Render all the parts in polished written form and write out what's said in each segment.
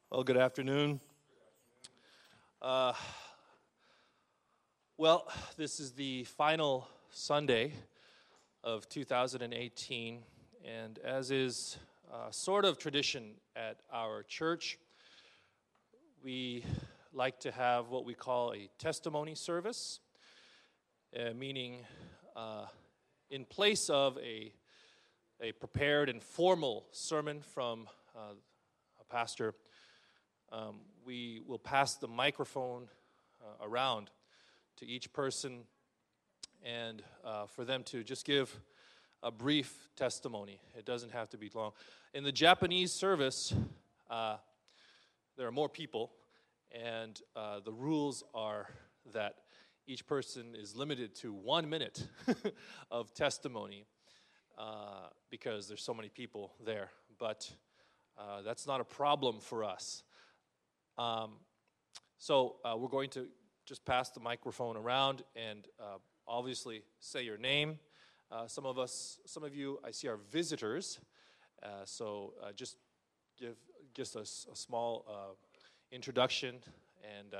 Well, good afternoon. Uh, well, this is the final Sunday of 2018, and as is sort of tradition at our church, we like to have what we call a testimony service, meaning in place of a prepared and formal sermon from a pastor. We will pass the microphone around to each person and for them to just give a brief testimony. It doesn't have to be long. In the Japanese service, there are more people, and the rules are that each person is limited to 1 minute of testimony because there's so many people there. But that's not a problem for us. So we're going to just pass the microphone around and obviously say your name. Some of you, I see, are visitors. So just give just a small introduction and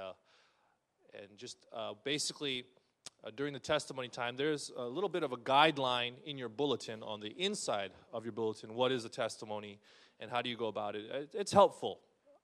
just basically during the testimony time, there's a little bit of a guideline in your bulletin on the inside of your bulletin. What is a testimony and how do you go about it? It's helpful.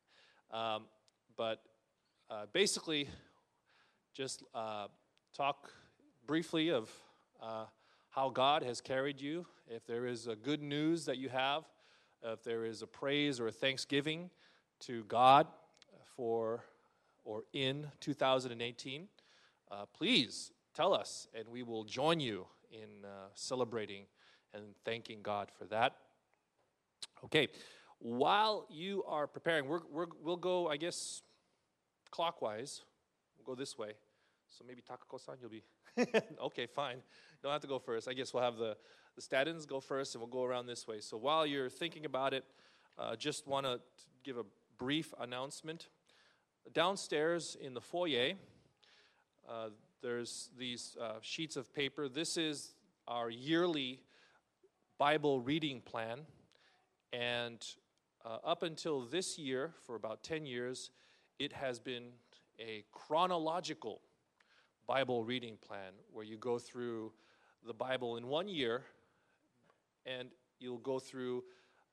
But basically, just talk briefly of how God has carried you. If there is a good news that you have, if there is a praise or a thanksgiving to God for or in 2018, please tell us, and we will join you in celebrating and thanking God for that. Okay. While you are preparing, we'll go, I guess, clockwise. We'll go this way. So maybe Takako-san, you'll be... Okay, fine. You don't have to go first. I guess we'll have the statins go first, and we'll go around this way. So while you're thinking about it, just want to give a brief announcement. Downstairs in the foyer, there's these sheets of paper. This is our yearly Bible reading plan, and up until this year, for about 10 years, it has been a chronological Bible reading plan where you go through the Bible in 1 year and you'll go through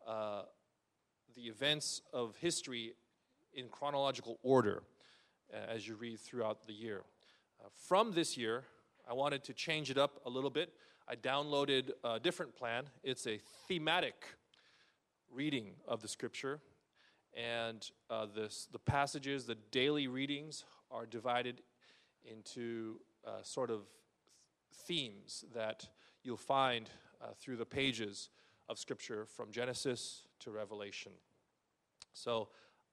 the events of history in chronological order as you read throughout the year. From this year, I wanted to change it up a little bit. I downloaded a different plan. It's a thematic reading of the scripture, and the passages, the daily readings are divided into sort of themes that you'll find through the pages of scripture from Genesis to Revelation. So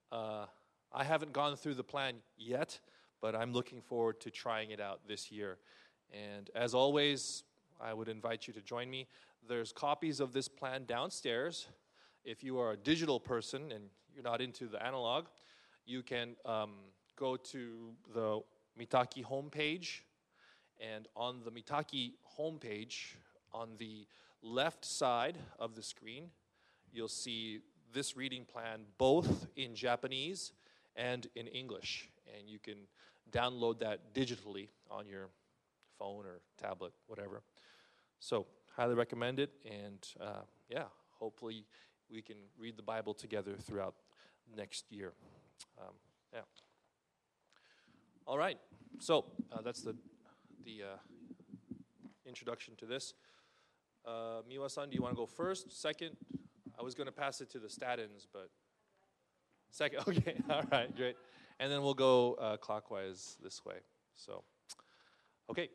I haven't gone through the plan yet, but I'm looking forward to trying it out this year. And as always, I would invite you to join me. There's copies of this plan downstairs. If you are a digital person and you're not into the analog, you can go to the Mitaki homepage. And on the Mitaki homepage, on the left side of the screen, you'll see this reading plan both in Japanese and in English. And you can download that digitally on your phone or tablet, whatever. So, highly recommend it. And hopefully we can read the Bible together throughout next year. All right. So that's the introduction to this. Miwa-san, do you want to go first? Second? I was going to pass it to the statins, but... Second? Okay. All right. Great. And then we'll go clockwise this way. So, okay.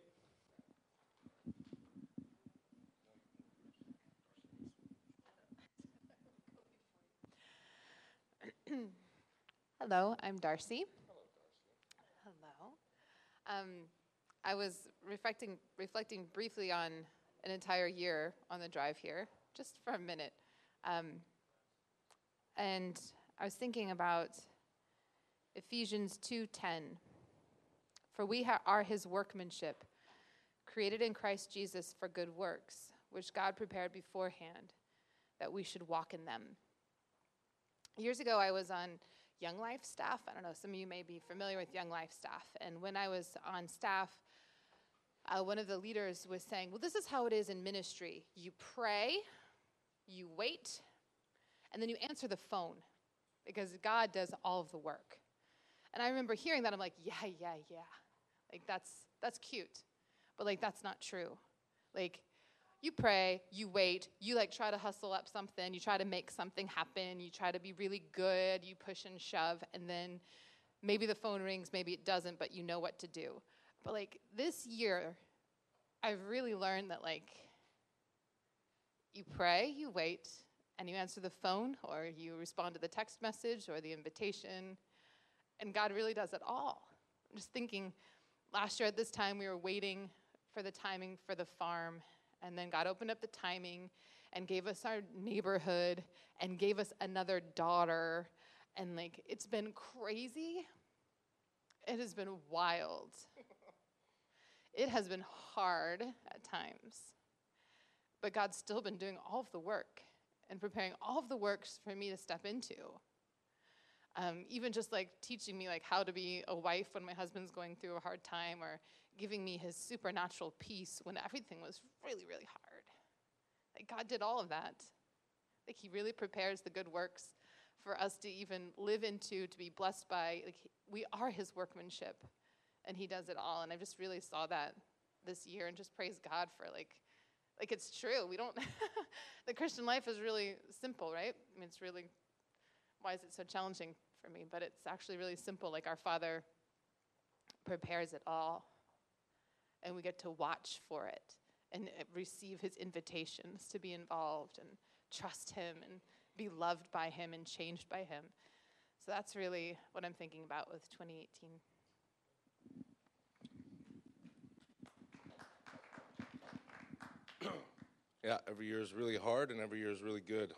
Hello, I'm Darcy. Hello. I was reflecting briefly on an entire year on the drive here, just for a minute. And I was thinking about Ephesians 2:10. For we are his workmanship, created in Christ Jesus for good works, which God prepared beforehand that we should walk in them. Years ago, I was on Young Life staff. I don't know, some of you may be familiar with Young Life staff. And when I was on staff, one of the leaders was saying, well, this is how it is in ministry. You pray, you wait, and then you answer the phone because God does all of the work. And I remember hearing that. I'm like, yeah. Like, that's cute. But, like, that's not true. Like, you pray, you wait, you, like, try to hustle up something, you try to make something happen, you try to be really good, you push and shove, and then maybe the phone rings, maybe it doesn't, but you know what to do. But, like, this year, I've really learned that, like, you pray, you wait, and you answer the phone, or you respond to the text message or the invitation, and God really does it all. I'm just thinking, last year at this time, we were waiting for the timing for the farm, and then God opened up the timing and gave us our neighborhood and gave us another daughter, and, like, it's been crazy. It has been wild. It has been hard at times, but God's still been doing all of the work and preparing all of the works for me to step into. Even just, like, teaching me, like, how to be a wife when my husband's going through a hard time, or giving me his supernatural peace when everything was really, really hard. Like, God did all of that. Like, he really prepares the good works for us to even live into, to be blessed by. Like, we are his workmanship, and he does it all. And I just really saw that this year, and just praise God for, like it's true. We don't, the Christian life is really simple, right? I mean, it's really, why is it so challenging for me? But it's actually really simple. Like, our Father prepares it all, and we get to watch for it and receive his invitations to be involved and trust him and be loved by him and changed by him. So that's really what I'm thinking about with 2018. Yeah, every year is really hard, and every year is really good.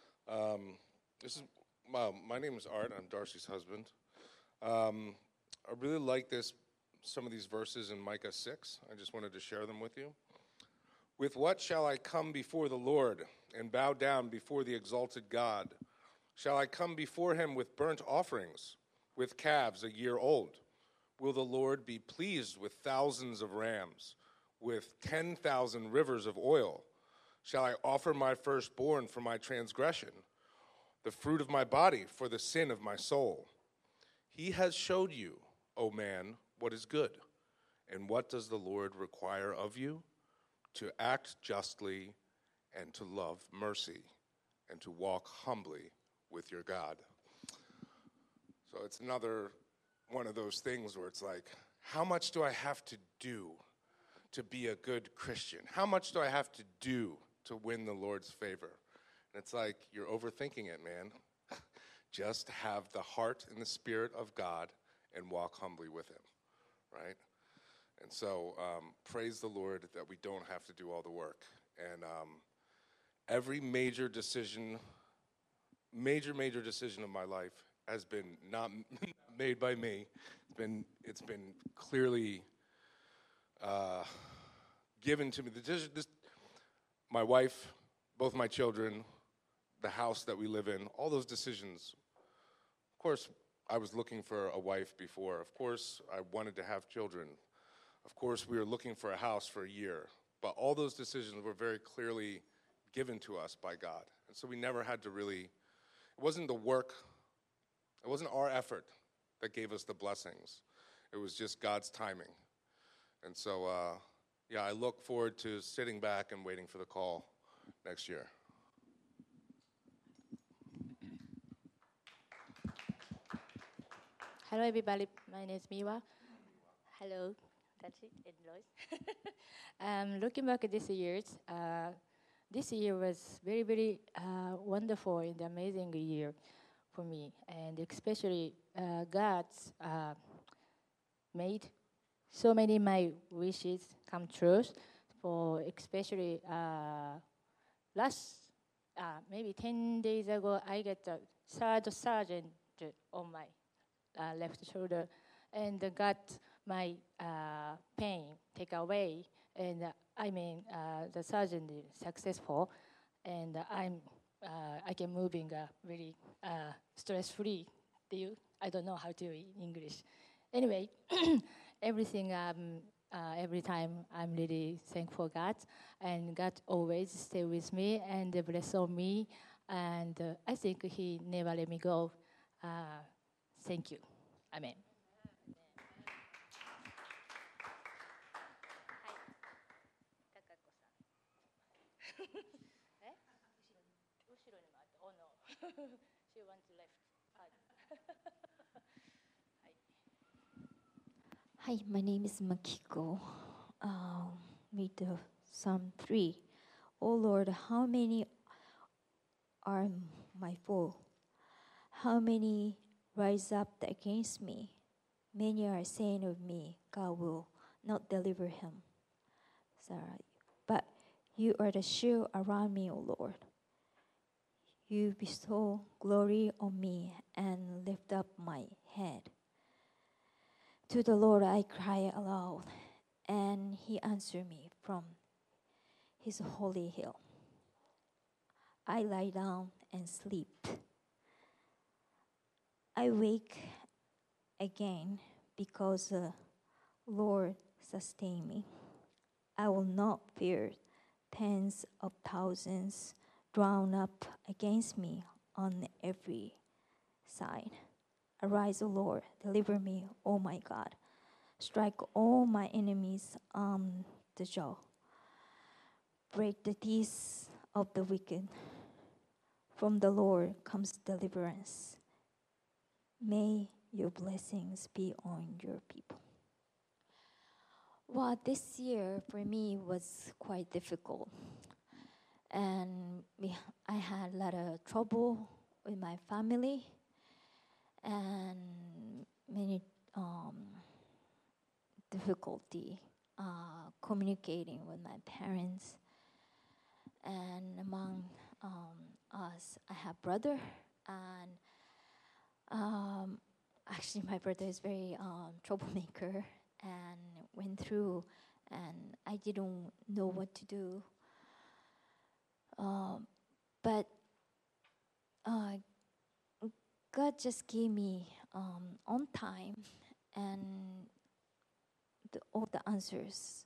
My name is Art. I'm Darcy's husband. I really like some of these verses in Micah 6. I just wanted to share them with you. With what shall I come before the Lord and bow down before the exalted God? Shall I come before him with burnt offerings, with calves a year old? Will the Lord be pleased with thousands of rams, with 10,000 rivers of oil? Shall I offer my firstborn for my transgression, the fruit of my body for the sin of my soul? He has showed you, O man, what is good. And what does the Lord require of you? To act justly and to love mercy and to walk humbly with your God. So it's another one of those things where it's like, how much do I have to do to be a good Christian? How much do I have to do to win the Lord's favor? And it's like, you're overthinking it, man. Just have the heart and the spirit of God and walk humbly with him, right? And so praise the Lord that we don't have to do all the work. And every major decision of my life has been not made by me. It's been clearly given to me. My wife, both my children, the house that we live in, all those decisions. Of course, I was looking for a wife before. Of course, I wanted to have children. Of course, we were looking for a house for a year. But all those decisions were very clearly given to us by God. And so we never had to really, it wasn't the work, it wasn't our effort that gave us the blessings. It was just God's timing. And so, I look forward to sitting back and waiting for the call next year. Hello, everybody. My name is Miwa. Hello, that's it, and Lois. Looking back at this year was very, very wonderful and amazing year for me, and especially God's made so many my wishes come true. For especially maybe 10 days ago, I get the third surgery on my left shoulder, and got my pain take away, and the surgeon is successful, and I can moving really stress-free Do you? I don't know how to in English. Anyway, everything, every time I'm really thankful God, and God always stay with me and bless on me, and I think He never let me go. Thank you. Amen. 後ろに回って、Oh no, she wants left. Hi, my name is Makiko. Read the Psalm 3. O Lord, how many are my foe? How many rise up against me? Many are saying of me, God will not deliver him. Sorry. But you are the shield around me, O Lord. You bestow glory on me and lift up my head. To the Lord I cry aloud, and he answered me from his holy hill. I lie down and sleep. I wake again because the Lord sustained me. I will not fear tens of thousands drawn up against me on every side. Arise, O Lord, deliver me, O my God. Strike all my enemies on the jaw. Break the teeth of the wicked. From the Lord comes deliverance. May your blessings be on your people. Well, this year for me was quite difficult. And I had a lot of trouble with my family and many difficulty communicating with my parents. And among us, I have brother, and actually my brother is very troublemaker and went through, and I didn't know what to do. But God just gave me on time and all the answers.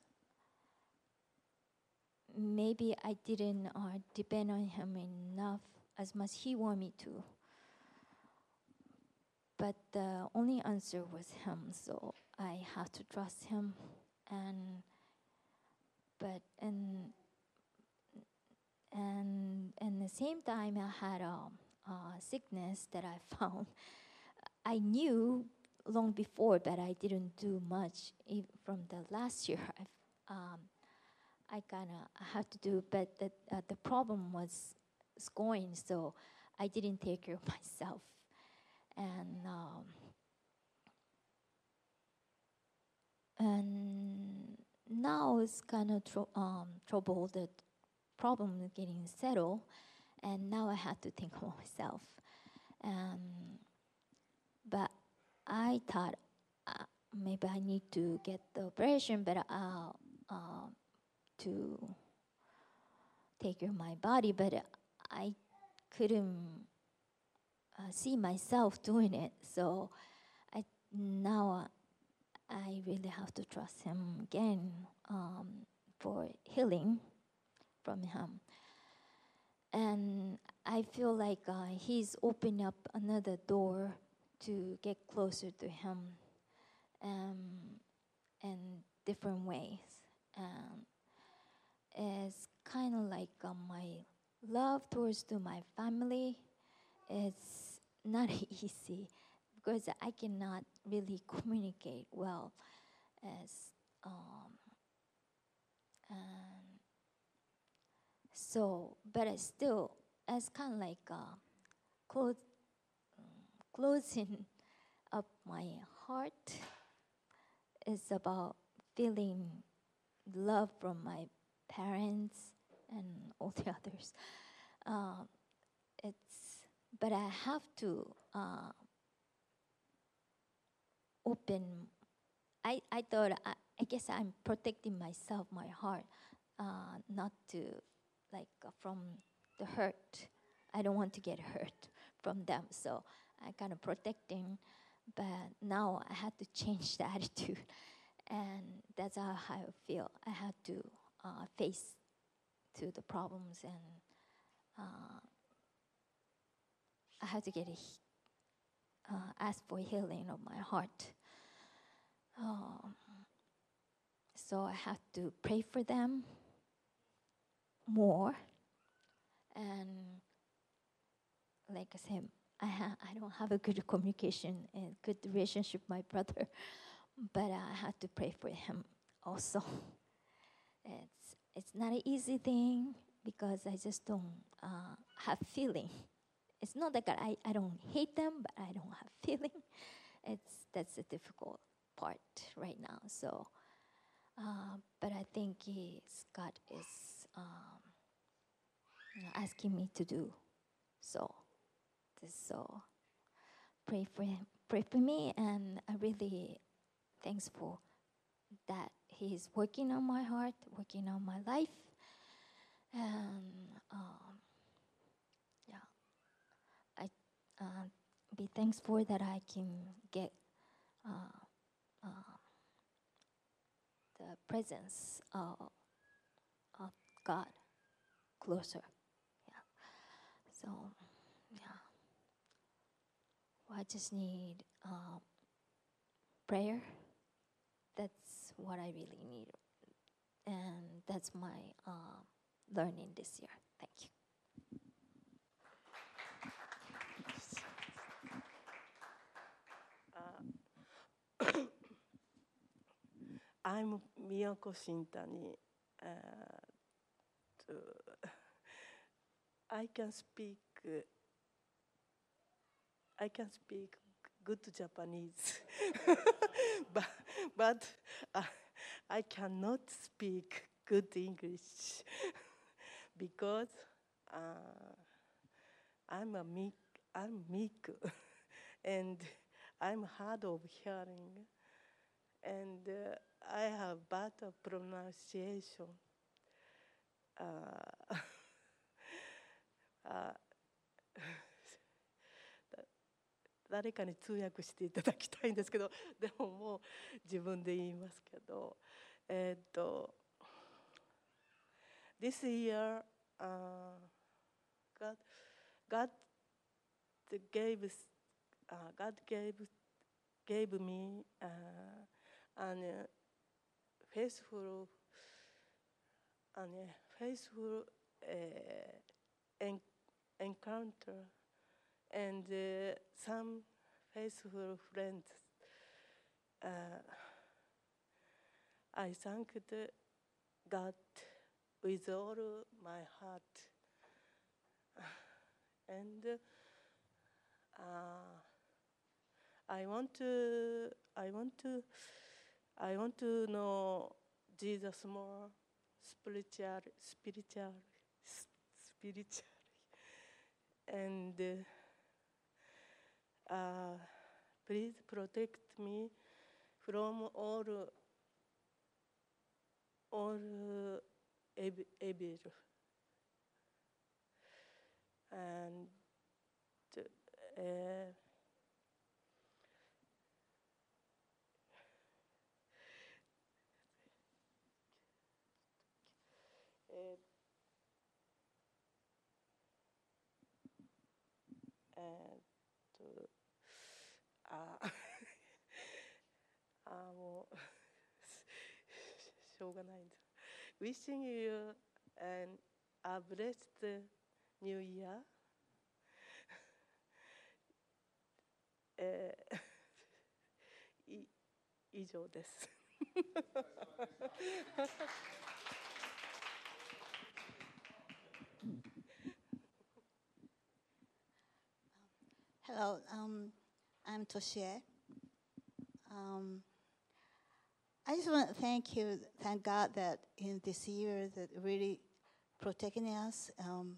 Maybe I didn't depend on him enough as much he wanted me to. But the only answer was him, so I have to trust him. And the same time I had a sickness that I found. I knew long before, but I didn't do much. Even from the last year, I had to do, but the problem was going, so I didn't take care of myself. And now it's kind of trouble. The problem is getting settled, and now I have to think of myself. But I thought maybe I need to get the operation, but to take care of my body, but I couldn't see myself doing it. So now I really have to trust him again for healing from him. And I feel like he's opened up another door to get closer to him in different ways. It's kind of like my love towards to my family is not easy because I cannot really communicate well as so, but it's still, it's kind of like closing up my heart. It's about feeling love from my parents and all the others. But I have to open. I thought I guess I'm protecting myself, my heart, not to from the hurt. I don't want to get hurt from them, so I kind of protecting, but now I had to change the attitude, and that's how I feel. I had to face to the problems, and I had to ask for healing of my heart. So I have to pray for them more, and like I said, I don't have a good communication and good relationship with my brother, but I had to pray for him also. It's not an easy thing because I just don't have feeling. It's not that I don't hate them, but I don't have feeling. That's the difficult part right now. So, but I think God is asking me to do so. So pray for him, pray for me, and I really thankful that he is working on my heart, working on my life, and I be thankful that I can get the presence of God closer. Yeah. So yeah. I just need prayer. That's what I really need. And that's my learning this year. Thank you. I'm Miyako Shintani. I can speak good Japanese, but I cannot speak good English because I'm meek and I'm hard of hearing, and I have bad pronunciation. 誰かに通訳していただきたいんですけど、でももう自分で言いますけど、This year, God gave me an faithful encounter and some faithful friends. I thank God with all my heart, and I want to know Jesus more spiritually, and please protect me from all evil, andもうしょうがないんです。Wishing you a blessed new year. 以上です。 Hello, I'm Toshie. I just want to thank God that in this year that really protecting us,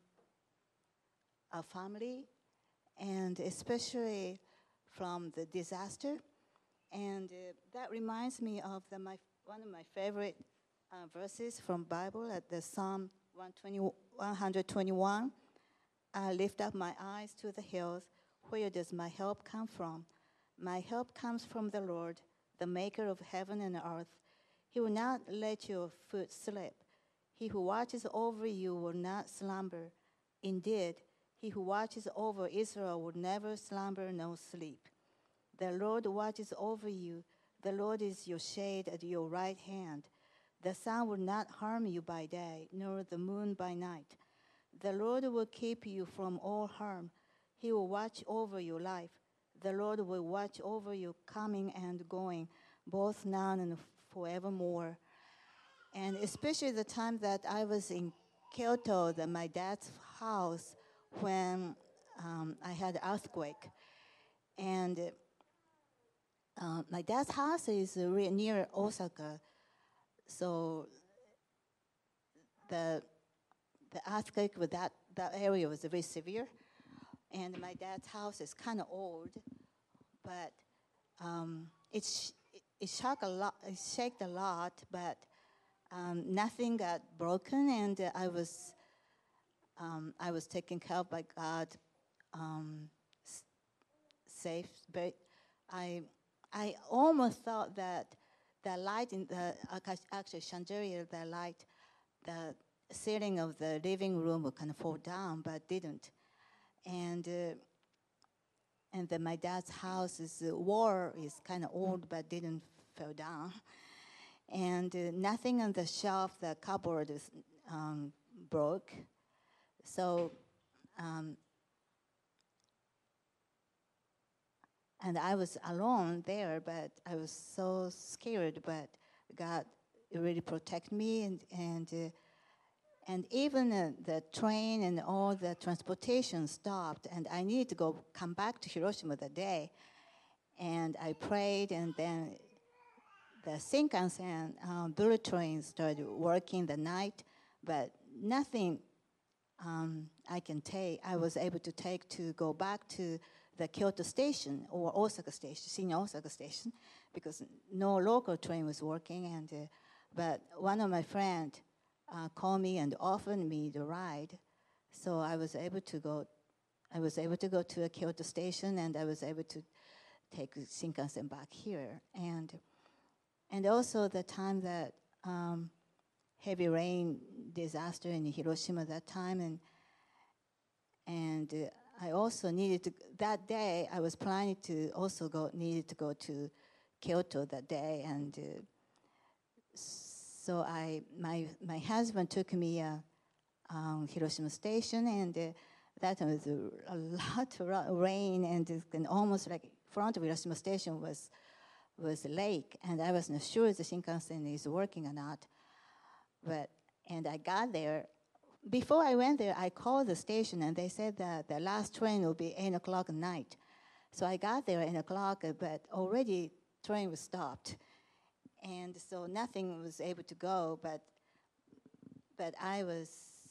our family, and especially from the disaster. And that reminds me of one of my favorite verses from Bible at the Psalm 121. I lift up my eyes to the hills. Where does my help come from? My help comes from the Lord, the maker of heaven and earth. He will not let your foot slip. He who watches over you will not slumber. Indeed, he who watches over Israel will never slumber nor sleep. The Lord watches over you. The Lord is your shade at your right hand. The sun will not harm you by day, nor the moon by night. The Lord will keep you from all harm. He will watch over your life. The Lord will watch over you coming and going, both now and forevermore. And especially the time that I was in Kyoto, my dad's house, when I had earthquake. And my dad's house is near Osaka. So the earthquake with that area was very severe. And my dad's house is kind of old, but it shook a lot. It shook a lot, but nothing got broken, and I was taken care of by God, safe. But I almost thought that the light in the actually chandelier, the light, the ceiling of the living room would kind of fall down, but didn't. And then my dad's house's wall is kind of old, but didn't fall down. And nothing on the shelf, the cupboard is broke. So, and I was alone there, but I was so scared. But God really protected me, and even the train and all the transportation stopped, and I needed to come back to Hiroshima that day. And I prayed, and then the Shinkansen bullet train started working the night, but nothing I was able to take to go back to the Kyoto station or Osaka station, senior Osaka station, because no local train was working. But one of my friends called me and offered me the ride, so I was able to go. I was able to go to a Kyoto station, and I was able to take Shinkansen back here. And also the time that heavy rain disaster in Hiroshima that time, and I also needed to. That day, I was planning to also needed to go to Kyoto that day, and so my husband took me Hiroshima station, and that time was a lot of rain, and almost like front of Hiroshima station was a lake, and I wasn't sure if the Shinkansen is working or not. And I got there. Before I went there, I called the station, and they said that the last train will be 8 o'clock at night. So I got there at 8 o'clock, but already train was stopped. And so nothing was able to go, but I was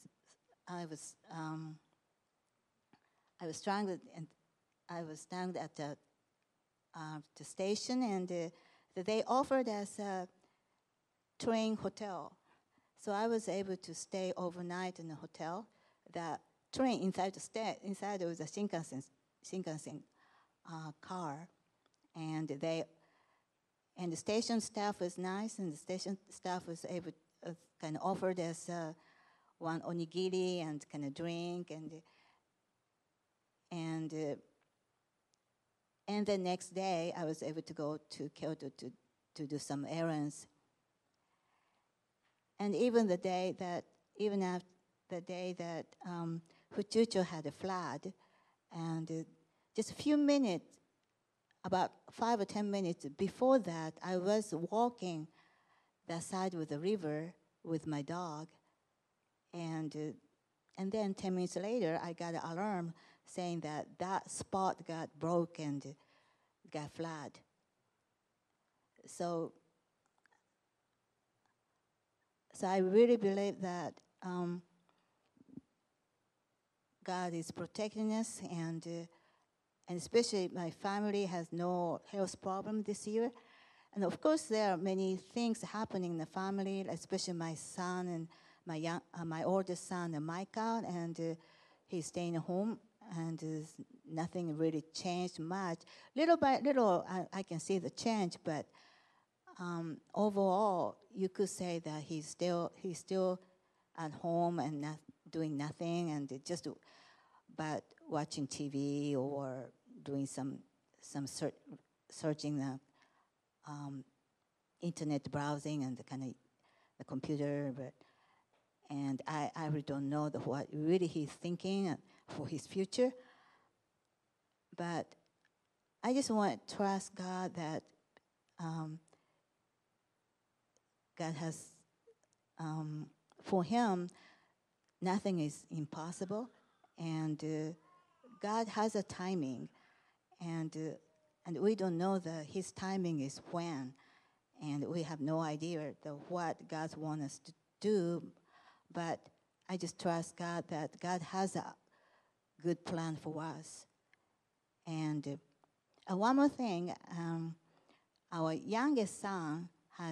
stranded, and I was stranded at the station, and they offered us a train hotel. So I was able to stay overnight in the hotel. The train inside there was a Shinkansen car, and the station staff was nice, and the station staff was able kind of offered us one onigiri and kind of drink, and the next day I was able to go to Kyoto to do some errands. And even after the day that Fuchucho had a flood, and just a few minutes, about 5 or 10 minutes before that, I was walking that side of the river with my dog, and then 10 minutes later, I got an alarm saying that spot got broke and got flood. So I really believe that God is protecting us, and especially my family has no health problem this year. And of course, there are many things happening in the family, especially my son and my oldest son, Micah, and he's staying home and is nothing really changed much. Little by little, I can see the change, but overall, you could say that he's still at home and not doing nothing, and just but watching TV or doing some searching the internet browsing and the kind of the computer, and I really don't know what really he's thinking for his future. But I just want to trust God that God has, for him, nothing is impossible, and God has a timing, and we don't know his timing is when, and we have no idea what God wants us to do, but I just trust God that God has a good plan for us. And one more thing, our youngest son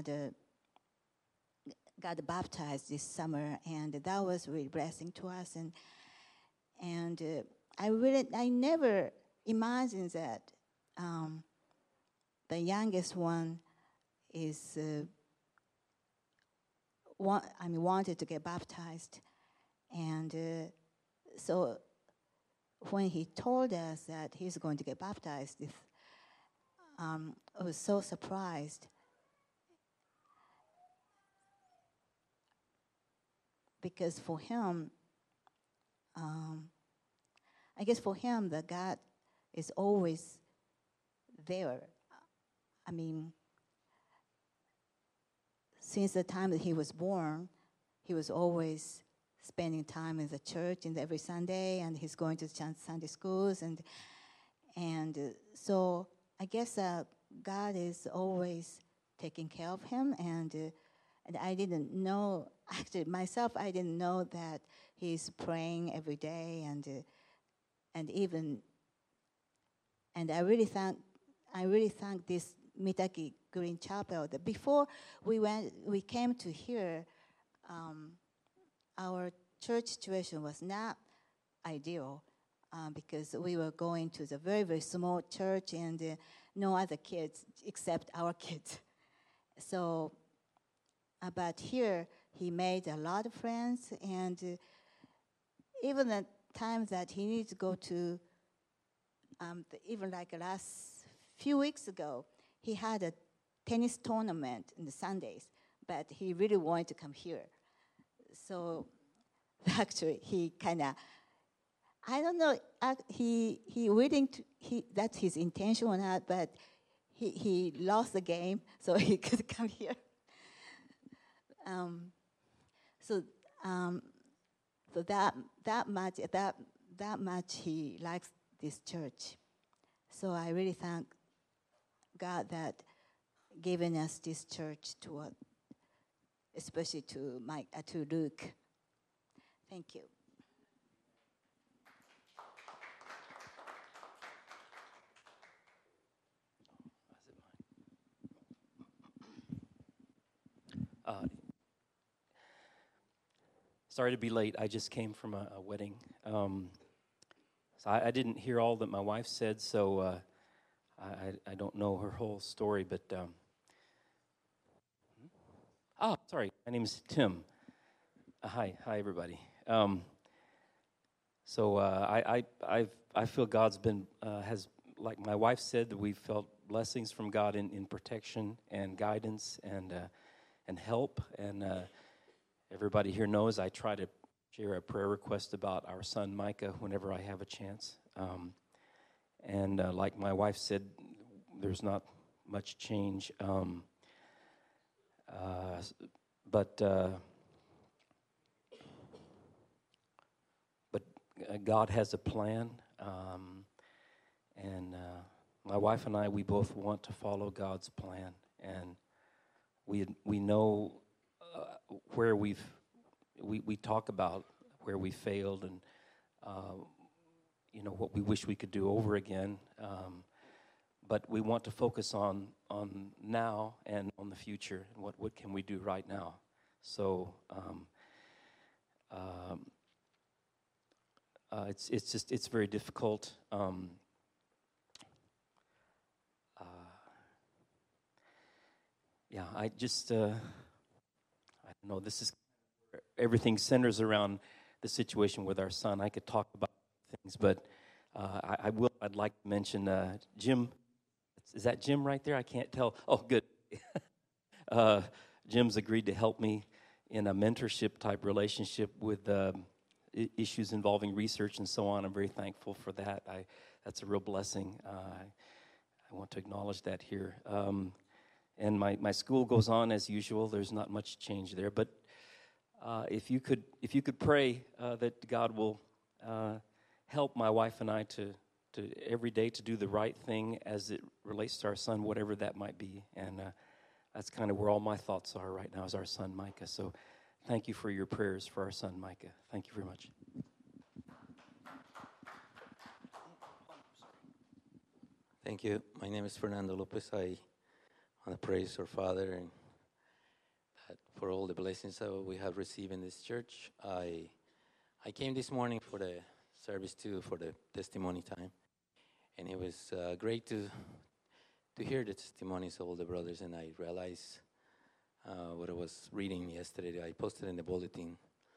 got baptized this summer, and that was really blessing to us. And I never imagined that the youngest one is wanted to get baptized, and so when he told us that he's going to get baptized, I was so surprised. Because for him, I guess for him, that God is always there. I mean, since the time that he was born, he was always spending time in the church and every Sunday, and he's going to Sunday schools, and so I guess God is always taking care of him, and I didn't know, actually myself, I didn't know that he's praying every day, and I really thank this Mitaki Green Chapel. That before we came to here, our church situation was not ideal because we were going to the very, very small church, and no other kids except our kids. So, but here he made a lot of friends, and even at times that he needs to go to, even like last few weeks ago, he had a tennis tournament on the Sundays, but he really wanted to come here. So actually, he kind of, I don't know, he willing to, that's his intention or not, but he lost the game, so he could come here. So that much he likes this church. So I really thank God that giving us this church to especially to Luke. Thank you. Sorry to be late. I just came from a wedding. So I didn't hear all that my wife said, so I don't know her whole story. But sorry. My name is Tim. Hi, everybody. So I feel God's been has, like my wife said, that we've felt blessings from God in protection and guidance and help. And everybody here knows I try to share a prayer request about our son Micah whenever I have a chance. And like my wife said, there's not much change. But God has a plan, and my wife and I, we both want to follow God's plan, and we know where we talk about where we failed, and what we wish we could do over again. But we want to focus on now and on the future, and what can we do right now. So it's very difficult. Yeah, I don't know. This is everything centers around the situation with our son. I could talk about things, but I'd like to mention Jim. Is that Jim right there? I can't tell. Oh, good. Jim's agreed to help me in a mentorship type relationship with issues involving research and so on. I'm very thankful for that. That's a real blessing. I want to acknowledge that here. And my school goes on as usual. There's not much change there, but if you could pray that God will help my wife and I to every day to do the right thing as it relates to our son, whatever that might be. And that's kind of where all my thoughts are right now is our son, Micah. So thank you for your prayers for our son, Micah. Thank you very much. Thank you. My name is Fernando Lopez. I want to praise our Father and for all the blessings that we have received in this church. I came this morning for the service too, for the testimony time, and it was great to hear the testimonies of all the brothers. And I realized what I was reading yesterday. I posted in the bulletin.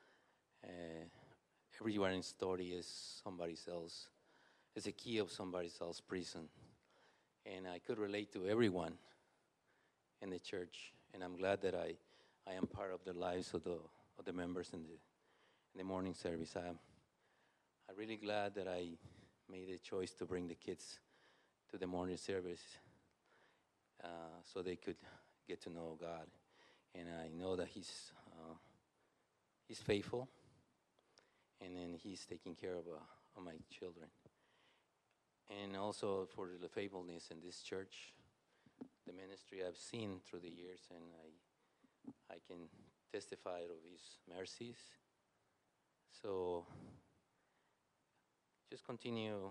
Everyone's story is somebody else. It's a key of somebody else's prison, and I could relate to everyone in the church. And I'm glad that I am part of the lives of the members in the morning service. I'm really glad that I made a choice to bring the kids to the morning service so they could get to know God. And I know that He's faithful, and then He's taking care of my children. And also for the faithfulness in this church, the ministry I've seen through the years, and I can testify of His mercies. So just continue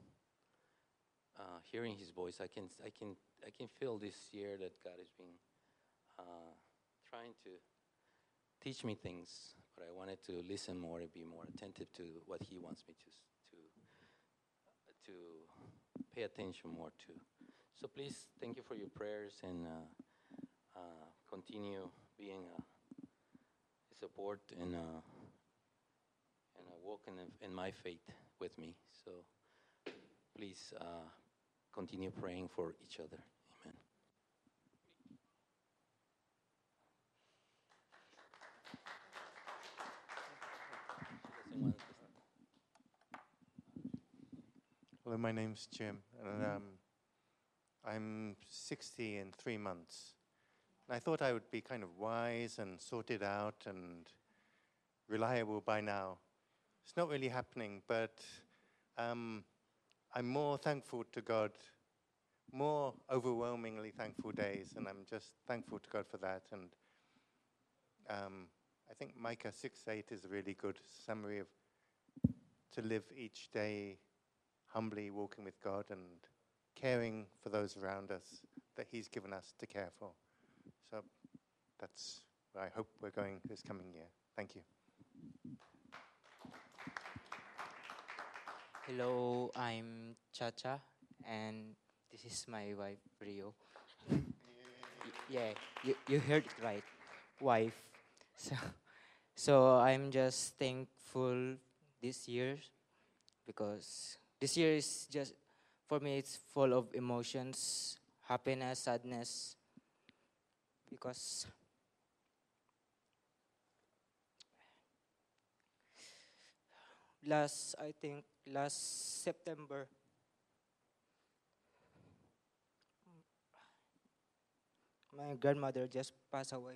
hearing His voice. I can feel this year that God has been trying to teach me things, but I wanted to listen more and be more attentive to what He wants me to pay attention more to. So please, thank you for your prayers, and continue being a support and walk in my faith with me. So please continue praying for each other. Amen. Hello, my name's Jim, and I'm 60 in 3 months. And I thought I would be kind of wise and sorted out and reliable by now. It's not really happening, but I'm more thankful to God, more overwhelmingly thankful days, and I'm just thankful to God for that. And I think Micah 6:8 is a really good summary of to live each day humbly, walking with God and caring for those around us that He's given us to care for. So that's where I hope we're going this coming year. Thank you. Hello, I'm Chacha, and this is my wife, Rio. Yeah, you heard it right, wife. So I'm just thankful this year because this year is just, for me, it's full of emotions, happiness, sadness, because last September, my grandmother just passed away.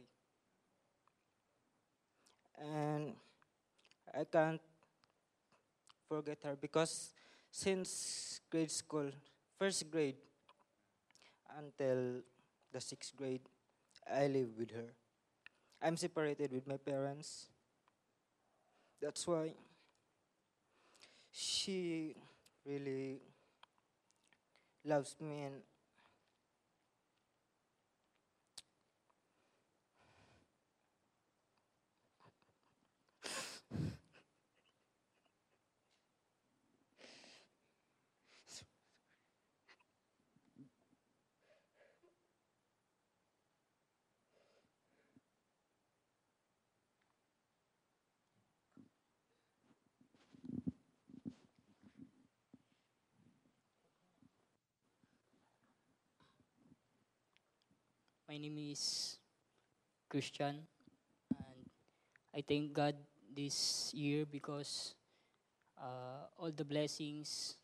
And I can't forget her because since grade school, first grade until the 6th grade, I live with her. I'm separated with my parents. That's why she really loves me, and My name is Christian, and I thank God this year because all the blessings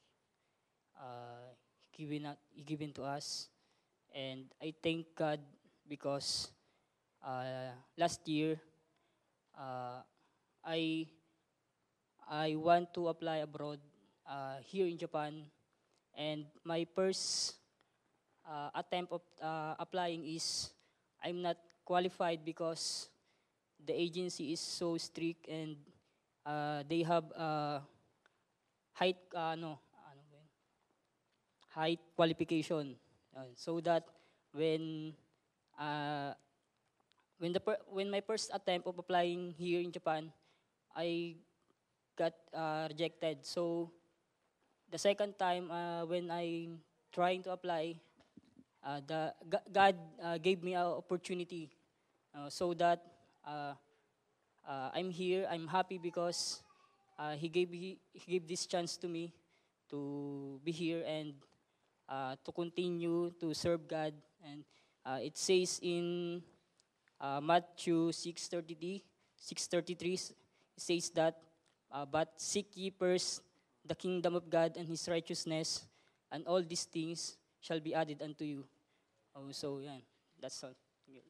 He given to us, and I thank God because last year uh, I I want to apply abroad here in Japan, and my first attempt of applying is I'm not qualified because the agency is so strict and they have height ano ba yun? Height qualification. So that when uh, when my first attempt of applying here in Japan, I got rejected. So the second time when I trying to apply, God gave me an opportunity so that uh, I'm here. I'm happy because he gave this chance to me to be here and to continue to serve God. And it says in Matthew 6:33, it says that, but seek ye first the kingdom of God and His righteousness, and all these things shall be added unto you. Oh, so yeah, that's all.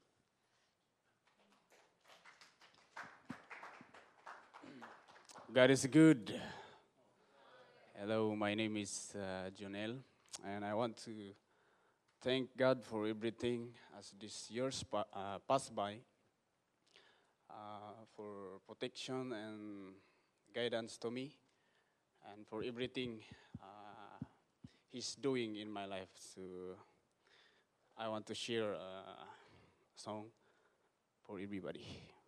God is good. Hello, my name is Jonel, and I want to thank God for everything as this years passed by, for protection and guidance to me, and for everything He's doing in my life. So I want to share a song for everybody.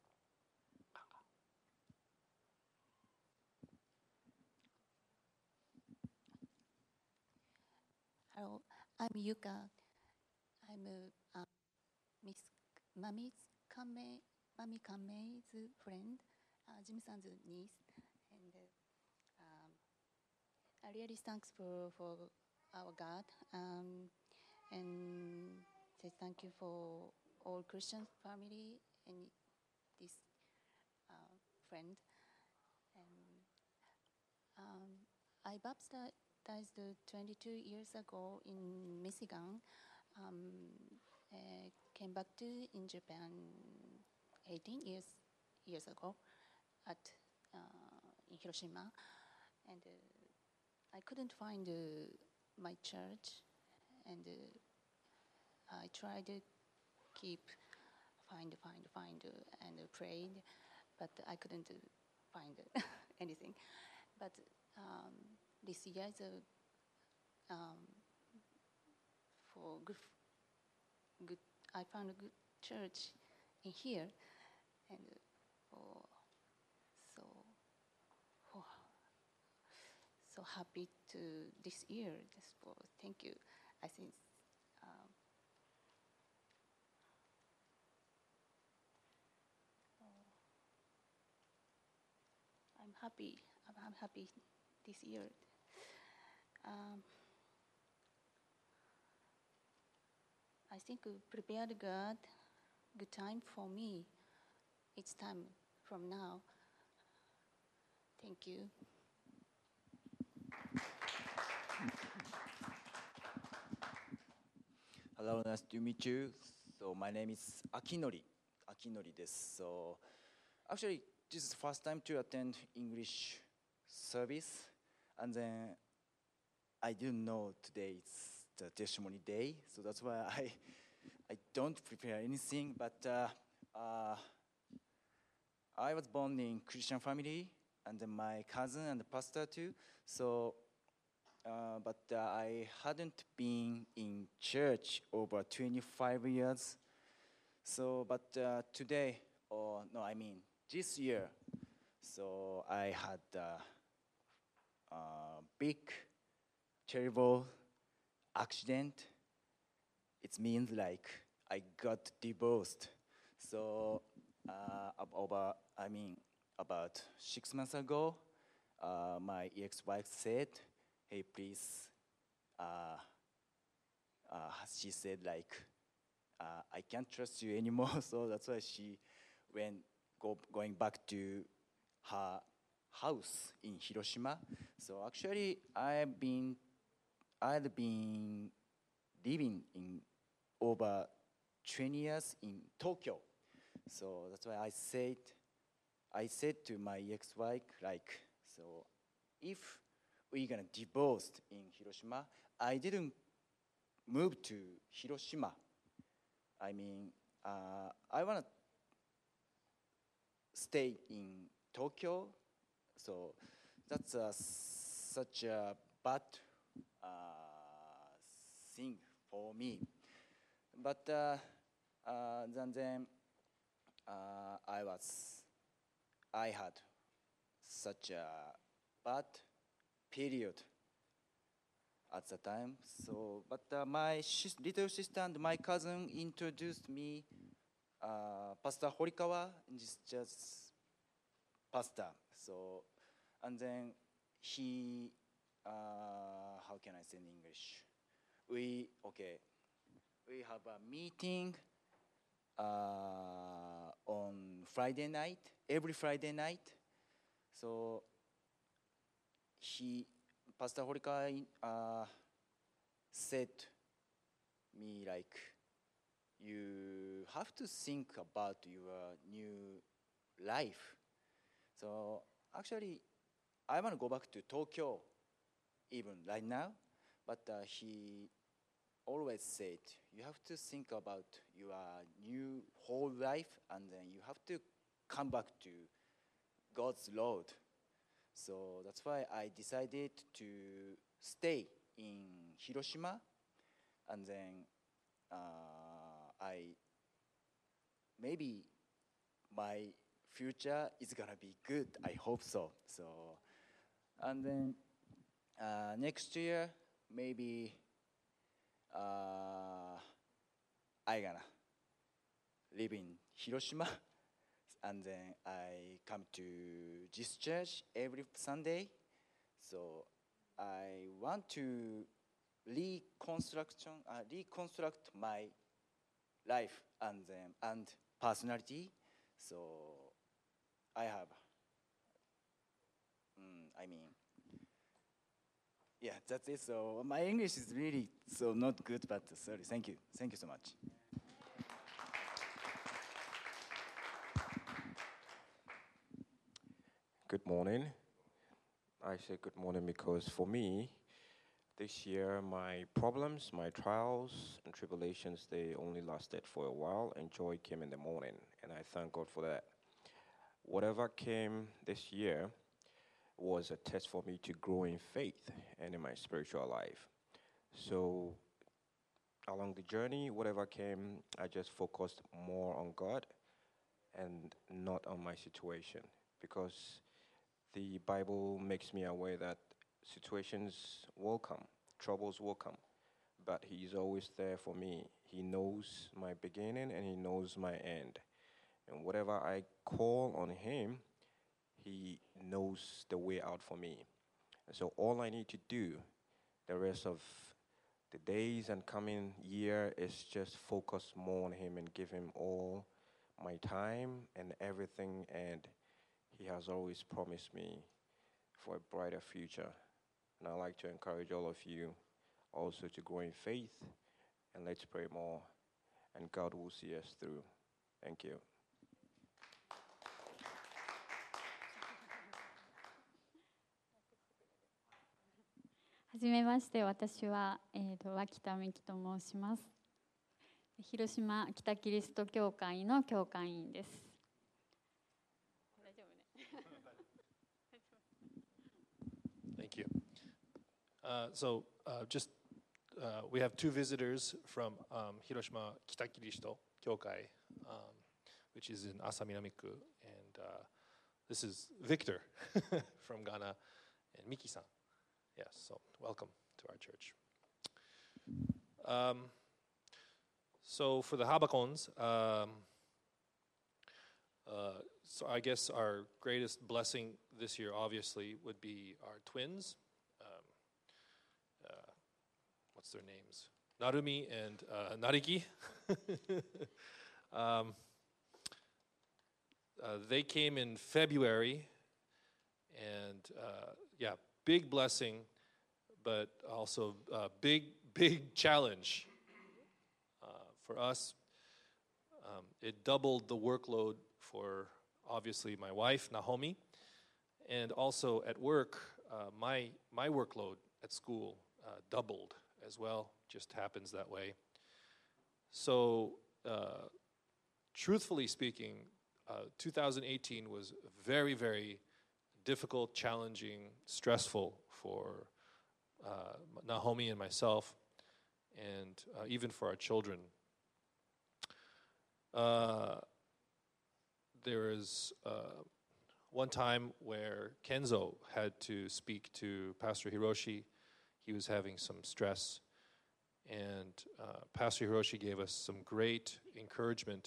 Hello, I'm Yuka. I'm Miss Mommy Kamei's friend, Jim-san's niece, and I really thanks for our God, and say thank you for all Christian family and this friend. And I baptized 22 years ago in Michigan. Came back to in Japan 18 years ago at in Hiroshima, and I couldn't find my church, and I tried to find and prayed, but I couldn't find anything. But this year is for good. I found a good church in here, and so happy to this year. Thank you. I think I'm happy. I'm happy this year. I think prepared God good time for me. It's time from now. Thank you. Hello, nice to meet you. So my name is Akinori desu. So actually, this is the first time to attend English service, and then I didn't know today it's the testimony day, so that's why I don't prepare anything. But I was born in Christian family, and then my cousin and the pastor too. So. But I hadn't been in church over 25 years. So, but today, this year, so I had a big, terrible accident. It means like I got divorced. So, about 6 months ago, my ex-wife said, hey, please, she said like, I can't trust you anymore. So that's why she going back to her house in Hiroshima. So actually, I've been living in over 20 years in Tokyo. So that's why I said to my ex-wife, like, so if we're gonna divorce in Hiroshima, I didn't move to Hiroshima. I mean, I wanna stay in Tokyo. So that's such a bad thing for me. But then I had such a bad period at the time. So, but my little sister and my cousin introduced me Pastor Horikawa, this just pastor. So, and then he, how can I say in English? We have a meeting on Friday night, every Friday night. So Pastor Horikawa said me like, you have to think about your new life. So actually, I want to go back to Tokyo even right now, but he always said, you have to think about your new whole life, and then you have to come back to God's Lord. So that's why I decided to stay in Hiroshima, and then maybe my future is gonna be good. I hope so. So, and then next year maybe I gonna live in Hiroshima, and then I come to this church every Sunday. So I want to reconstruct my life and personality. So I have, yeah, that's it. So my English is really so not good, but sorry. Thank you so much. Good morning. I say good morning because for me, this year, my problems, my trials and tribulations, they only lasted for a while, and joy came in the morning, and I thank God for that. Whatever came this year was a test for me to grow in faith and in my spiritual life. So along the journey, whatever came, I just focused more on God and not on my situation, because the Bible makes me aware that situations will come, troubles will come, but He's always there for me. He knows my beginning and He knows my end. And whatever I call on Him, He knows the way out for me. And so all I need to do the rest of the days and coming year is just focus more on Him and give Him all my time and everything, and He has always promised me for a brighter future. And I'd like to encourage all of you also to grow in faith, and let's pray more, and God will see us through. Thank you. はじめまして、私は、脇田美希と申します。広島北キリスト教会の教会員です。大丈夫ね。 Thank you. We have two visitors from Hiroshima Kita Kiristo Kyokai, which is in Asaminamiku, and this is Victor from Ghana and Miki-san. Yes, so welcome to our church. So for the Habakons, so I guess our greatest blessing this year, obviously, would be our twins. What's their names? Narumi and Nariki. They came in February, and yeah, big blessing, but also a big challenge for us. It doubled the workload for obviously my wife, Nahomi, and also at work, my workload at school doubled as well. Just happens that way. So, truthfully speaking, 2018 was very, very difficult, challenging, stressful for Nahomi and myself, and even for our children. There was one time where Kenzo had to speak to Pastor Hiroshi. He was having some stress, and Pastor Hiroshi gave us some great encouragement.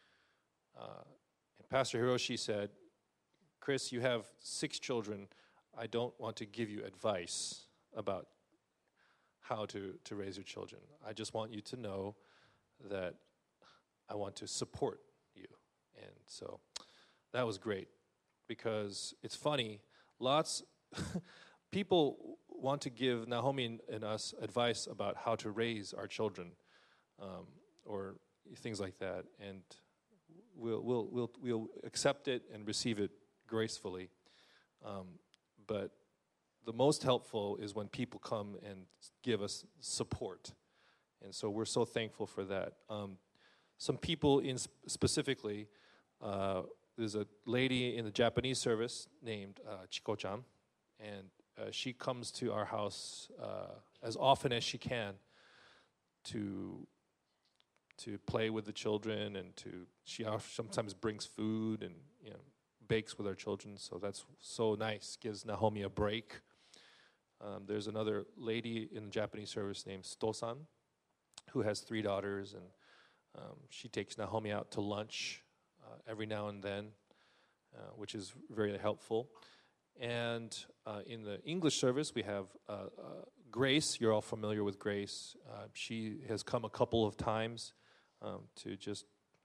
And Pastor Hiroshi said, "Chris, you have 6 children. I don't want to give you advice about how to raise your children. I just want you to know that I want to support you." And so that was great, because it's funny, lots people want to give Nahomi and us advice about how to raise our children, or things like that, and we'll accept it and receive it gracefully. But the most helpful is when people come and give us support, and so we're so thankful for that. Some people specifically, there's a lady in the Japanese service named Chiko-chan, and she comes to our house as often as she can to play with the children, and she sometimes brings food and bakes with our children. So that's so nice. Gives Nahomi a break. There's another lady in the Japanese service named Sto-san, who has 3 daughters, and she takes Nahomi out to lunch every now and then, which is very helpful. And in the English service, we have Grace. You're all familiar with Grace. She has come a couple of times to just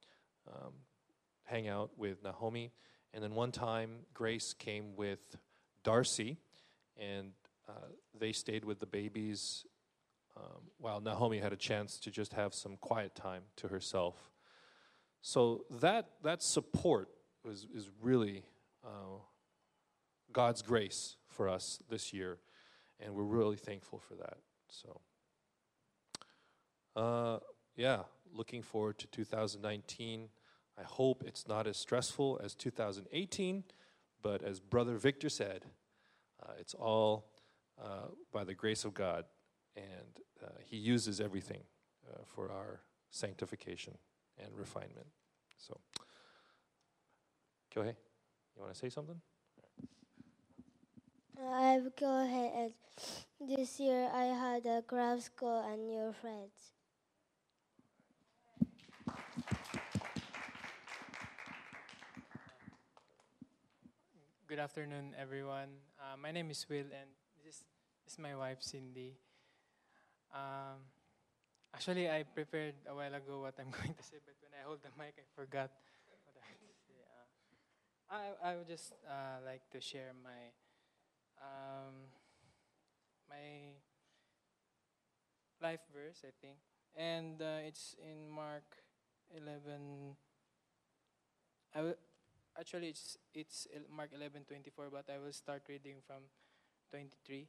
hang out with Nahomi. And then one time, Grace came with Darcy, and they stayed with the babies while Nahomi had a chance to just have some quiet time to herself. So that support is really God's grace for us this year, and we're really thankful for that. So, yeah, looking forward to 2019. I hope it's not as stressful as 2018, but as Brother Victor said, it's all by the grace of God, and He uses everything for our sanctification and refinement. So, Kyohei, you want to say something? I will go ahead. This year I had a craft school and new friends. Good afternoon, everyone. My name is Will, and this is my wife, Cindy. Actually, I prepared a while ago what I'm going to say, but when I hold the mic, I forgot what I had to say. I would just like to share my life verse, I think, and it's in Mark 11. Actually, it's Mark 11:24, but I will start reading from 23.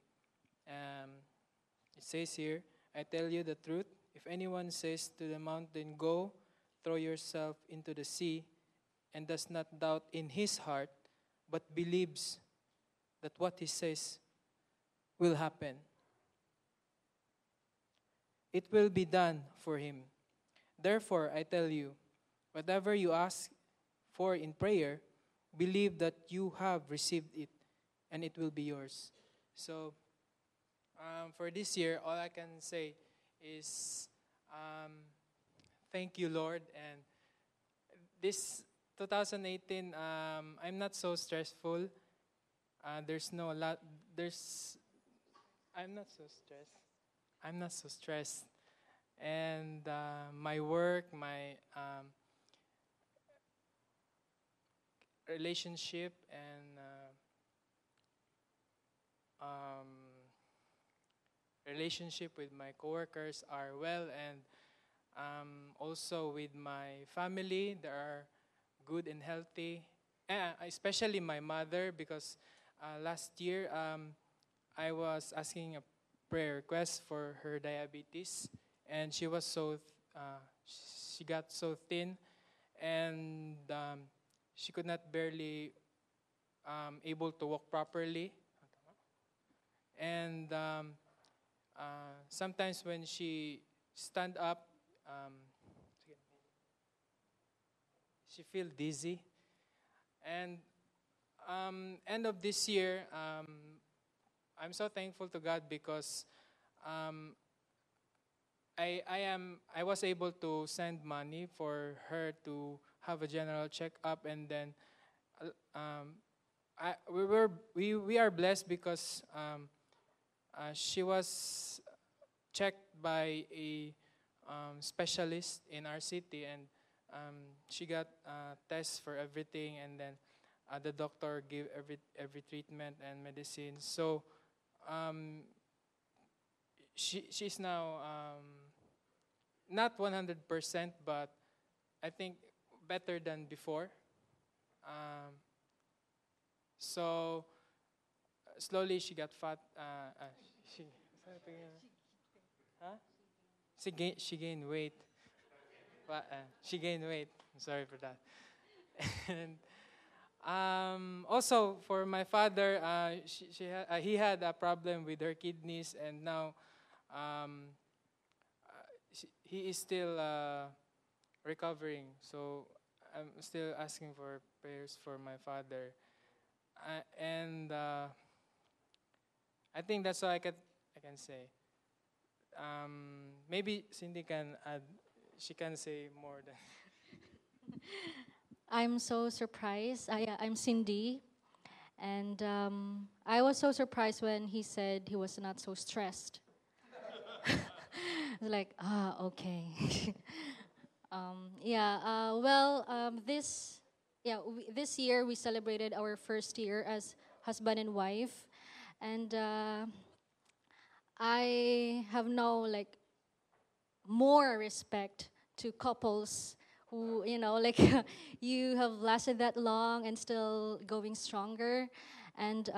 It says here, "I tell you the truth. If anyone says to the mountain, 'Go, throw yourself into the sea,' and does not doubt in his heart, but believes that what he says will happen, it will be done for him. Therefore, I tell you, whatever you ask for in prayer, believe that you have received it, and it will be yours." So, for this year, all I can say is thank you, Lord. And this 2018, I'm not so stressful. I'm not so stressed. and my work, my relationship, and relationship with my coworkers are well, and also with my family, they are good and healthy. Especially my mother, because last year I was asking a prayer request for her diabetes, and she was she got so thin, and she could not barely able to walk properly, and sometimes when she stand up, she feel dizzy. And end of this year, I'm so thankful to God because I was able to send money for her to have a general checkup, and then we are blessed because she was checked by a specialist in our city, and she got tests for everything, and then the doctor gave every treatment and medicine. So she's now not 100%, but I think better than before. So slowly she got fat. She gained weight. She gained weight. I'm sorry for that. And also for my father, he had a problem with her kidneys, and now he is still recovering. So I'm still asking for prayers for my father. And I think that's all I can say. Maybe Cindy can add. She can say more than. I'm so surprised. I'm Cindy, and I was so surprised when he said he was not so stressed. Like, okay. This year we celebrated our first year as husband and wife, and I have now like more respect to couples who, like you have lasted that long and still going stronger. And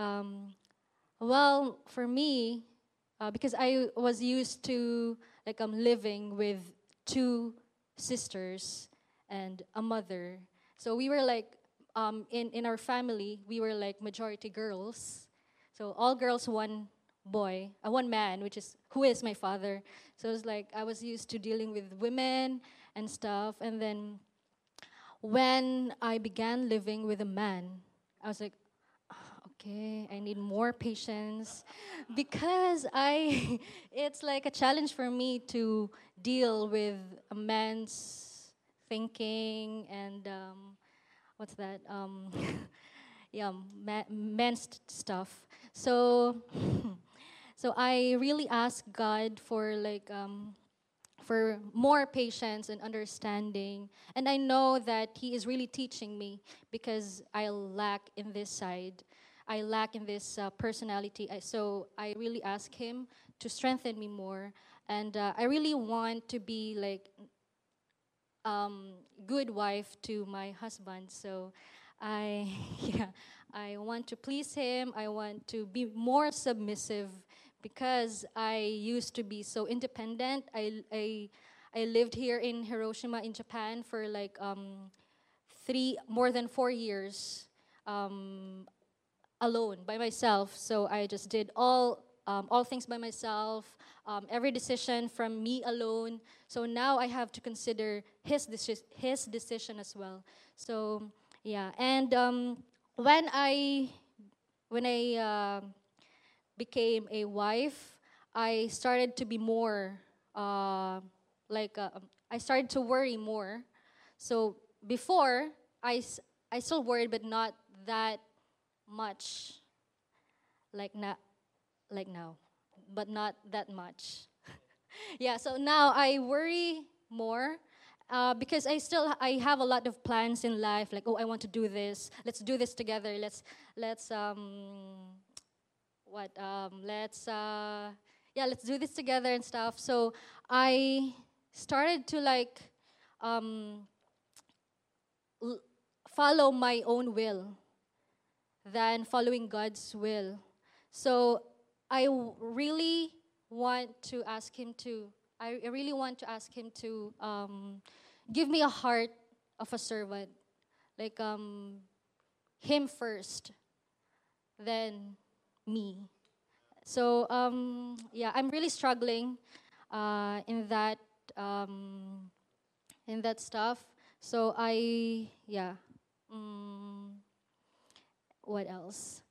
for me, because I was used to like living with two sisters and a mother, so we were like in our family we were like majority girls, so all girls, one boy, one man, who is my father. So it's like I was used to dealing with women and stuff. And then when I began living with a man, I was like, okay, I need more patience because it's like a challenge for me to deal with a man's thinking and what's that? Men's stuff. So I really ask God for for more patience and understanding, and I know that He is really teaching me because I lack in this side. I lack in this personality. So I really ask Him to strengthen me more, and I really want to be like good wife to my husband. So I want to please him. I want to be more submissive because I used to be so independent. I lived here in Hiroshima in Japan for like more than 4 years alone by myself. So I just did all things by myself, every decision from me alone. So now I have to consider his decision as well. So yeah, and when I became a wife, I started to be more I started to worry more. So before I still worried, but not that much, like now, but not that much. Yeah, so now I worry more because I have a lot of plans in life. Like, oh, I want to do this. Let's do this together. Let's what let's yeah, let's do this together and stuff. So I started to like follow my own will than following God's will. So really want to ask him to I really want to ask him to give me a heart of a servant, like him first, then me. So yeah, I'm really struggling in that stuff. So what else?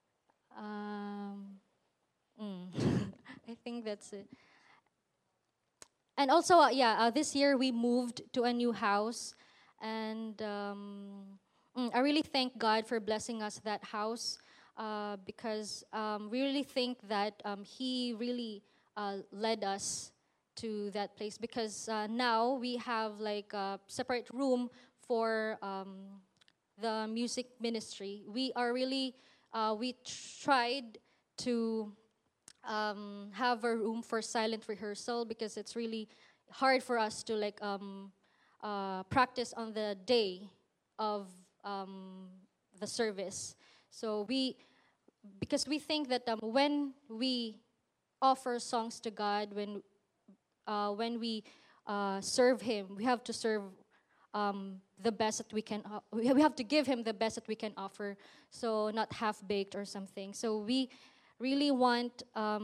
I think that's it. And also, this year we moved to a new house, and I really thank God for blessing us that house because we really think that He really led us to that place, because now we have like a separate room for the music ministry. We are really we tried to have a room for silent rehearsal because it's really hard for us to like practice on the day of the service. So because we think that when we offer songs to God, when we serve Him, we have to serve the best that we can. We have to give Him the best that we can offer. So not half baked or something. So we really want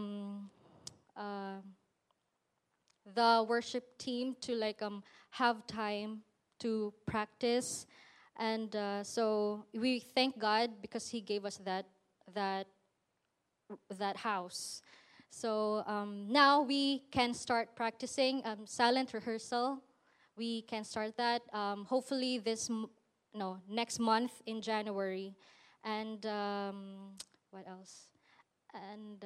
the worship team to like have time to practice, and so we thank God because He gave us that house. So now we can start practicing silent rehearsal. We can start that hopefully next month in January, and what else? And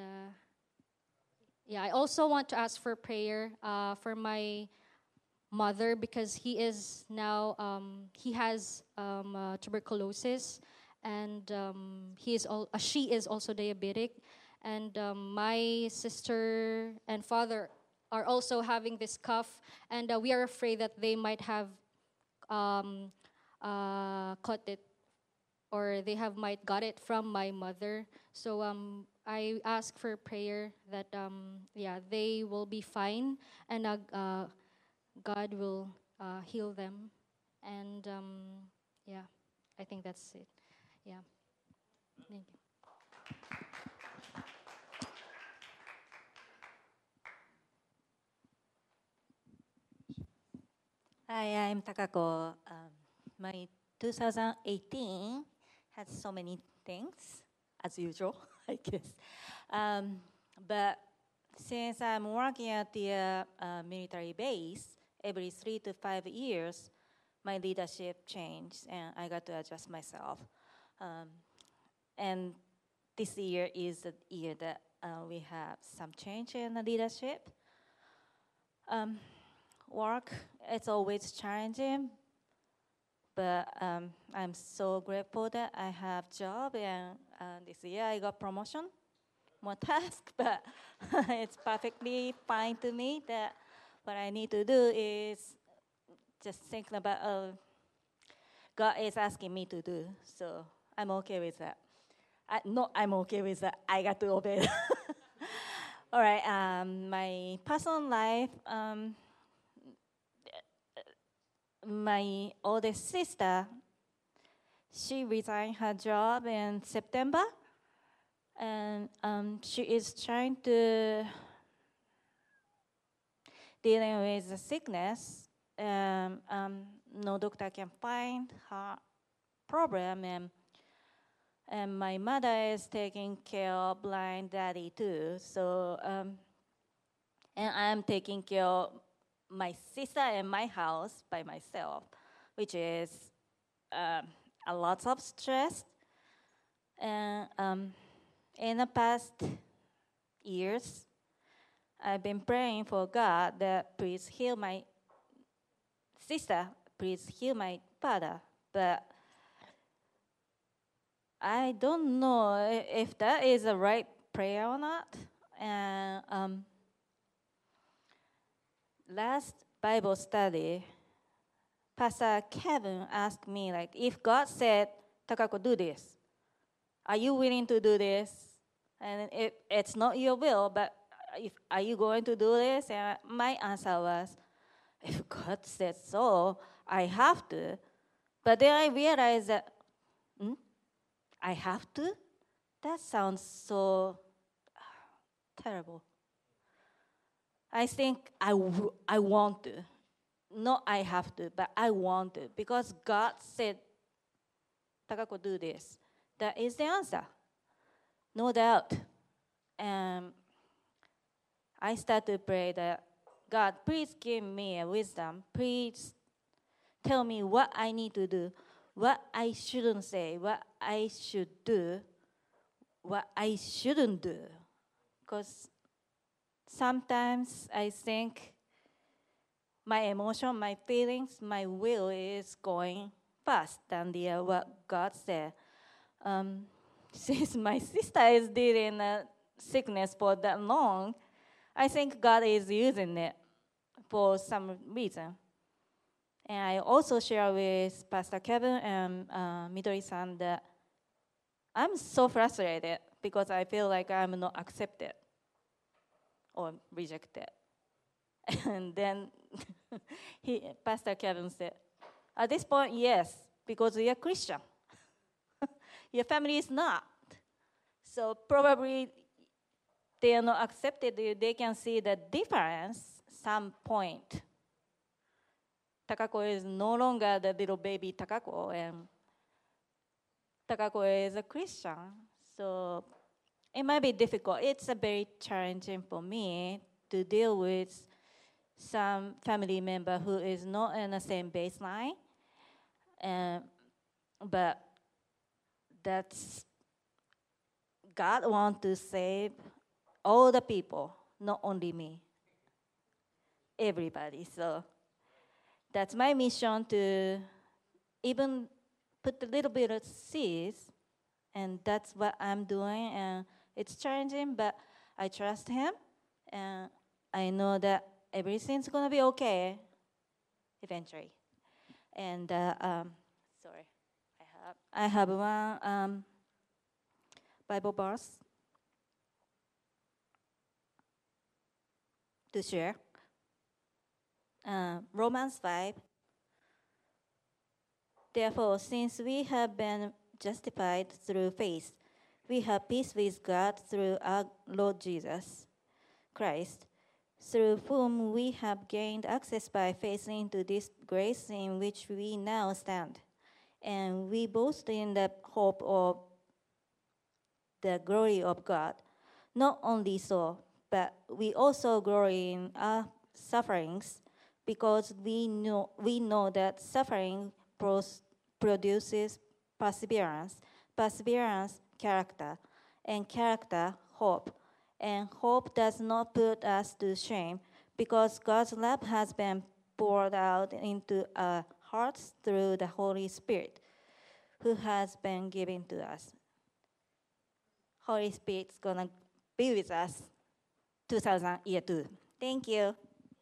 I also want to ask for prayer for my mother, because he is now he has tuberculosis, and she is also diabetic, and my sister and father are also having this cough, and we are afraid that they might have caught it, or might got it from my mother. So I ask for prayer that they will be fine, and God will heal them. And I think that's it. Yeah. Thank you. Hi, I'm Takako. My 2018 had so many things, as usual, I guess. But since I'm working at the military base, every 3 to 5 years, my leadership changed, and I got to adjust myself. And this year is the year that we have some change in the leadership. Work, it's always challenging, but I'm so grateful that I have job, and this year I got promotion, more task, but it's perfectly fine to me. That what I need to do is just think about God is asking me to do, so I'm okay with that. I'm okay with that. I got to obey. All right, my personal life. My oldest sister, she resigned her job in September, and she is trying to dealing with the sickness. No doctor can find her problem, and my mother is taking care of blind daddy too. So and I'm taking care of my sister and my house by myself, which is a lot of stress. And in the past years, I've been praying for God that please heal my sister, please heal my father. But I don't know if that is a right prayer or not. And last Bible study, Pastor Kevin asked me, like, if God said, Takako, do this, are you willing to do this? And if it's not your will, but are you going to do this? And my answer was, if God said so, I have to. But then I realized that, I have to? That sounds so terrible. I think I want to. Not I have to, but I want to. Because God said, Takako, do this. That is the answer. No doubt. And I start to pray that, God, please give me a wisdom. Please tell me what I need to do, what I shouldn't say, what I should do, what I shouldn't do. Because sometimes I think my emotion, my feelings, my will is going fast than what God said. Since my sister is dealing sickness for that long, I think God is using it for some reason. And I also share with Pastor Kevin and Midori-san that I'm so frustrated because I feel like I'm not accepted or rejected. And then Pastor Kevin said, at this point, yes, because you're Christian. Your family is not. So probably they are not accepted. They can see the difference some point. Takako is no longer the little baby Takako, and Takako is a Christian. So it might be difficult. It's a very challenging for me to deal with some family member who is not in the same baseline. But that's God wants to save all the people, not only me, everybody. So that's my mission, to even put a little bit of seeds, and that's what I'm doing. And it's challenging, but I trust Him, and I know that everything's gonna be okay eventually. And sorry, I have one Bible verse to share. Romans 5. Therefore, since we have been justified through faith, we have peace with God through our Lord Jesus Christ, through whom we have gained access by faith into this grace in which we now stand. And we boast in the hope of the glory of God. Not only so, but we also glory in our sufferings, because we know that suffering produces perseverance, perseverance, character, and character, hope. And hope does not put us to shame, because God's love has been poured out into our hearts through the Holy Spirit, who has been given to us. Holy Spirit's gonna be with us 2000 year too. Thank you.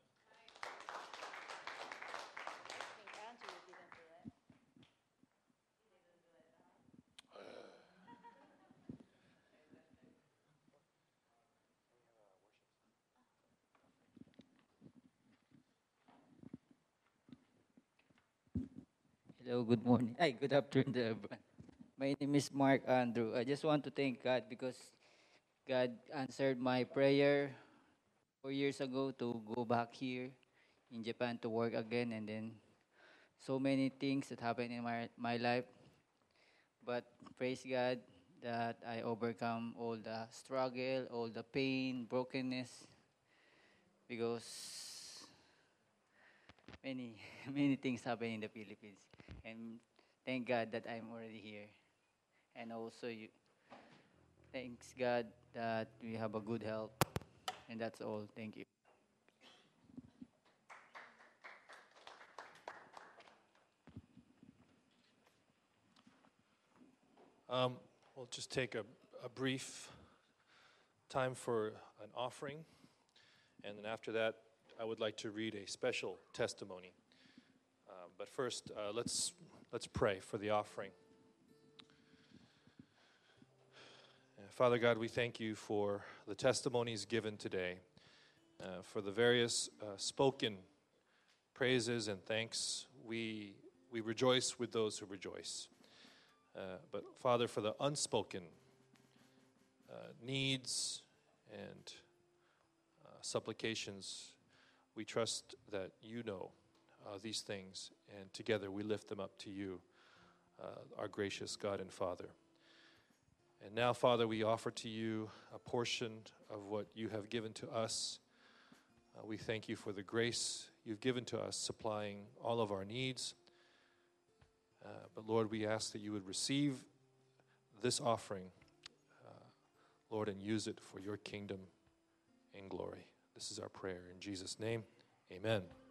Hello, good morning. Hi, good afternoon, everyone. My name is Mark Andrew. I just want to thank God because God answered my prayer 4 years ago to go back here in Japan to work again, and then so many things that happened in my life. But praise God that I overcome all the struggle, all the pain, brokenness, because many things happen in the Philippines. And thank God that I'm already here. And also, thanks God that we have a good health. And that's all. Thank you. We'll just take a brief time for an offering. And then after that, I would like to read a special testimony. But first, let's pray for the offering. Father God, we thank you for the testimonies given today, for the various spoken praises and thanks. We rejoice with those who rejoice. But Father, for the unspoken needs and supplications, we trust that you know these things, and together we lift them up to you, our gracious God and Father. And now, Father, we offer to you a portion of what you have given to us. We thank you for the grace you've given to us, supplying all of our needs. But Lord, we ask that you would receive this offering, Lord, and use it for your kingdom and glory. This is our prayer in Jesus' name. Amen.